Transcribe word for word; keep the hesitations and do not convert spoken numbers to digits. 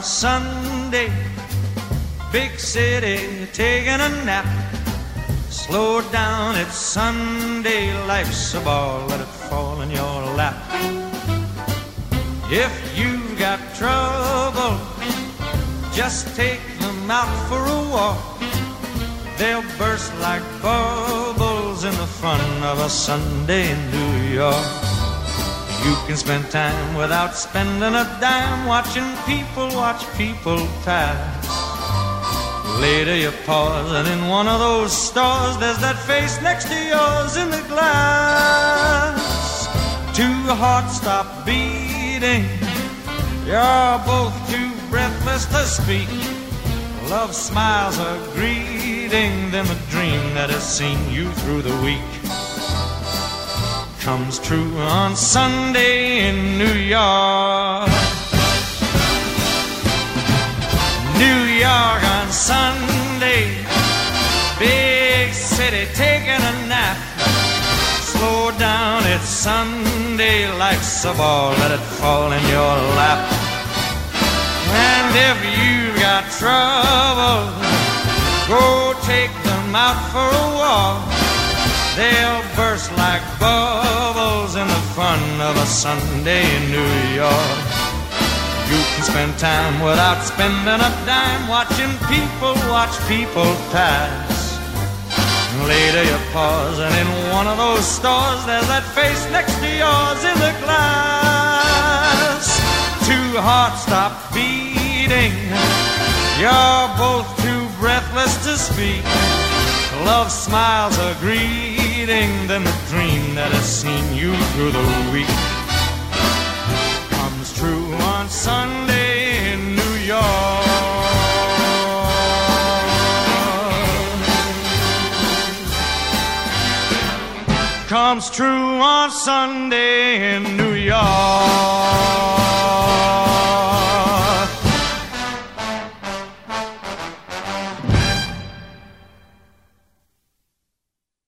Sunday, big city taking a nap. Slow down, it's Sunday, life's a ball, let it fall in your lap. If you got trouble, just take them out for a walk. They'll burst like bubbles in the fun of a Sunday in New York. You can spend time without spending a dime, watching people watch people pass. Later you pause and in one of those stores there's that face next to yours in the glass. Two hearts stop beating, you're both too breathless to speak. Love smiles a greeting, then the dream that has seen you through the week comes true on Sunday in New York. New York on Sunday, big city taking a nap. Slow down, it's Sunday, life's a ball, let it fall in your lap. And if you've got trouble, go take them out for a walk. They'll burst like bubbles in the fun of a Sunday in New York. You can spend time without spending a dime, watching people watch people pass. And later you pause and in one of those stores there's that face next to yours in the glass. Two hearts stop beating, you're both too breathless to speak. Love smiles a greeting, then the dream that has seen you through the week comes true on Sunday in New York. Comes true on Sunday in New York.